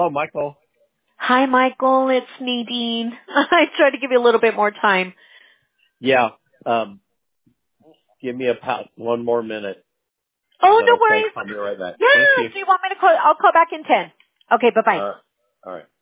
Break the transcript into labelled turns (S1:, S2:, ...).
S1: Hello, Michael.
S2: Hi, Michael. It's Nadine. I tried to give you a little bit more time.
S1: Yeah. Give me about 1 more minute. Is
S2: Oh,
S1: that
S2: no
S1: okay?
S2: worries.
S1: I'll be right back. Thank
S2: Yeah.
S1: you.
S2: Do you want me to call? I'll call back in 10. Okay. Bye-bye.
S1: All right.